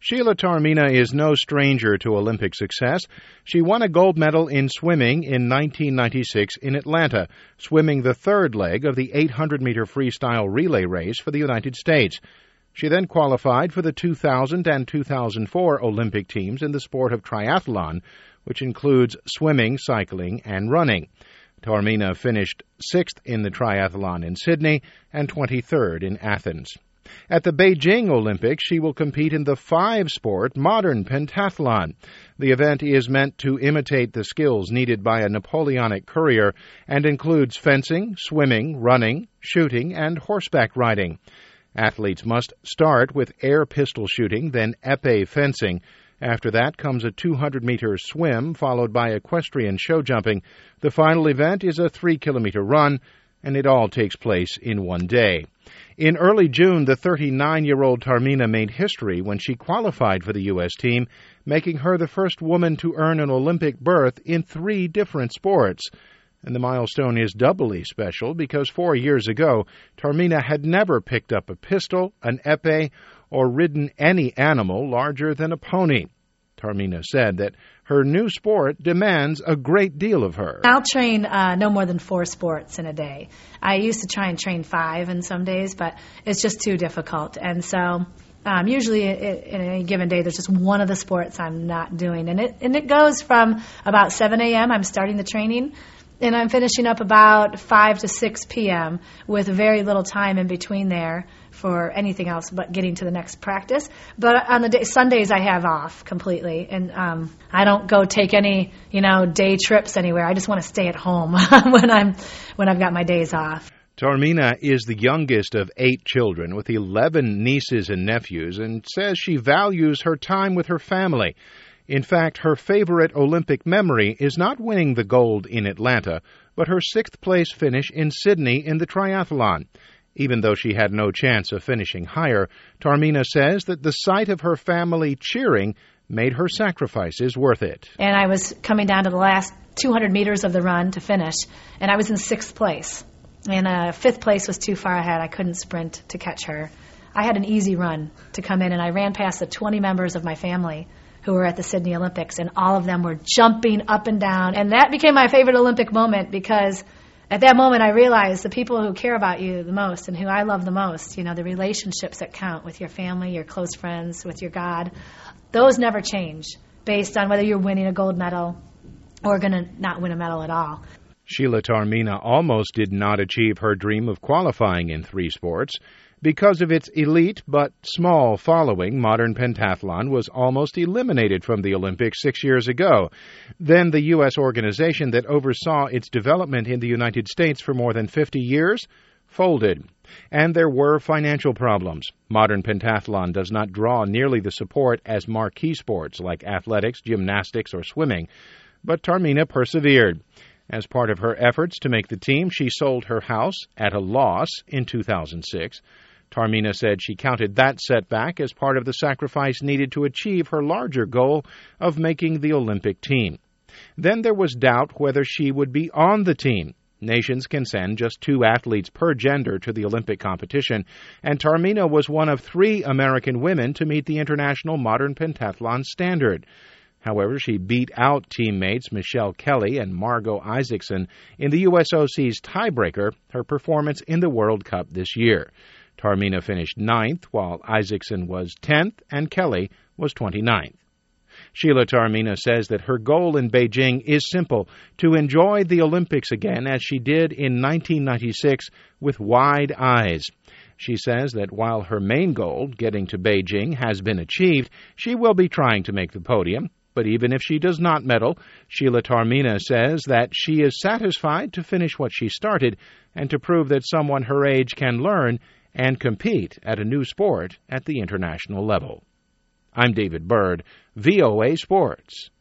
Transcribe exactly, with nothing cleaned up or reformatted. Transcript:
Sheila Taormina is no stranger to Olympic success. She won a gold medal in swimming in nineteen ninety-six in Atlanta, swimming the third leg of the eight hundred meter freestyle relay race for the United States. She then qualified for the two thousand and two thousand four Olympic teams in the sport of triathlon, which includes swimming, cycling, and running. Taormina finished sixth in the triathlon in Sydney and twenty-third in Athens. At the Beijing Olympics, she will compete in the five-sport modern pentathlon. The event is meant to imitate the skills needed by a Napoleonic courier and includes fencing, swimming, running, shooting, and horseback riding. Athletes must start with air pistol shooting, then épée fencing. After that comes a two hundred meter swim, followed by equestrian show jumping. The final event is a three kilometer run, and it all takes place in one day. In early June, the thirty-nine-year-old Taormina made history when she qualified for the U S team, making her the first woman to earn an Olympic berth in three different sports. And the milestone is doubly special because four years ago, Taormina had never picked up a pistol, an épée, or ridden any animal larger than a pony. Taormina said that her new sport demands a great deal of her. I'll train uh, no more than four sports in a day. I used to try and train five in some days, but it's just too difficult. And so um, usually in any given day, there's just one of the sports I'm not doing. And it, and it goes from about seven a.m., I'm starting the training, and I'm finishing up about five to six p.m. with very little time in between there for anything else but getting to the next practice. But on the day, Sundays I have off completely, and um, I don't go take any, you know, day trips anywhere. I just want to stay at home when I'm when I've got my days off. Taormina is the youngest of eight children with eleven nieces and nephews and says she values her time with her family. In fact, her favorite Olympic memory is not winning the gold in Atlanta, but her sixth-place finish in Sydney in the triathlon. Even though she had no chance of finishing higher, Taormina says that the sight of her family cheering made her sacrifices worth it. And I was coming down to the last two hundred meters of the run to finish, and I was in sixth place. And uh, fifth place was too far ahead. I couldn't sprint to catch her. I had an easy run to come in, and I ran past the twenty members of my family who were at the Sydney Olympics, and all of them were jumping up and down. And that became my favorite Olympic moment because at that moment I realized the people who care about you the most and who I love the most, you know, the relationships that count with your family, your close friends, with your God, those never change based on whether you're winning a gold medal or going to not win a medal at all. Sheila Taormina almost did not achieve her dream of qualifying in three sports. Because of its elite but small following, modern pentathlon was almost eliminated from the Olympics six years ago. Then the U S organization that oversaw its development in the United States for more than fifty years folded. And there were financial problems. Modern pentathlon does not draw nearly the support as marquee sports like athletics, gymnastics, or swimming. But Taormina persevered. As part of her efforts to make the team, she sold her house at a loss in two thousand six. Taormina said she counted that setback as part of the sacrifice needed to achieve her larger goal of making the Olympic team. Then there was doubt whether she would be on the team. Nations can send just two athletes per gender to the Olympic competition, and Taormina was one of three American women to meet the international modern pentathlon standard. However, she beat out teammates Michelle Kelly and Margot Isaacson in the U S O C's tiebreaker, her performance in the World Cup this year. Taormina finished ninth, while Isaacson was tenth and Kelly was twenty-ninth. Sheila Taormina says that her goal in Beijing is simple, to enjoy the Olympics again as she did in nineteen ninety-six with wide eyes. She says that while her main goal, getting to Beijing, has been achieved, she will be trying to make the podium. But even if she does not medal, Sheila Taormina says that she is satisfied to finish what she started and to prove that someone her age can learn and compete at a new sport at the international level. I'm David Byrd, V O A Sports.